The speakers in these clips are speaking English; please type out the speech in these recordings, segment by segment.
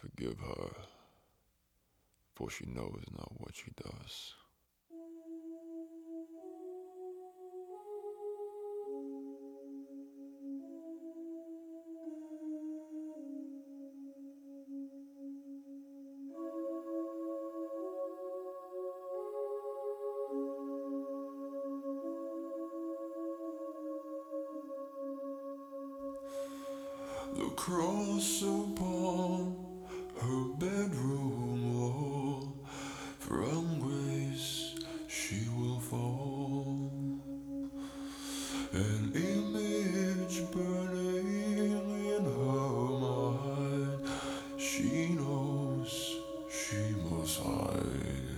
forgive her, for she knows not what she does. The cross upon her bedroom wall, from grace she will fall. An image burning in her mind, she knows she must hide.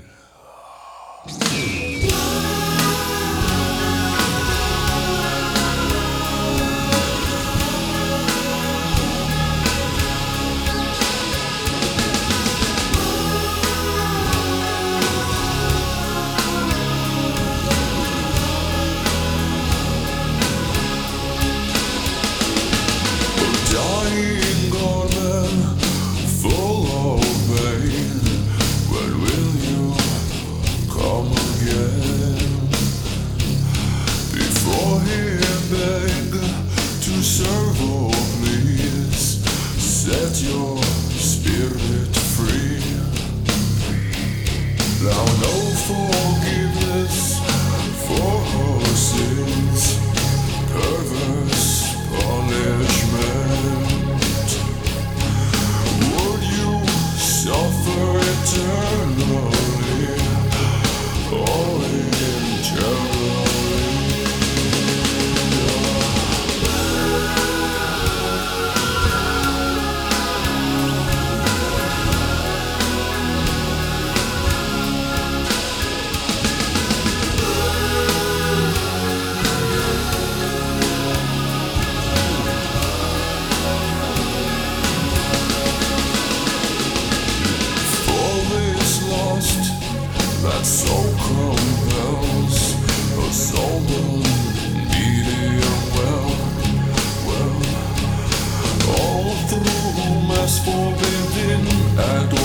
Dying garden full of pain, when will you come again? Before he beg to serve, oh please set your spirit free. Now no forgiveness for her sins, perverse punishment. Would you suffer eternally, or eternally? That so compels a soul needy and well, all through mass forbidden and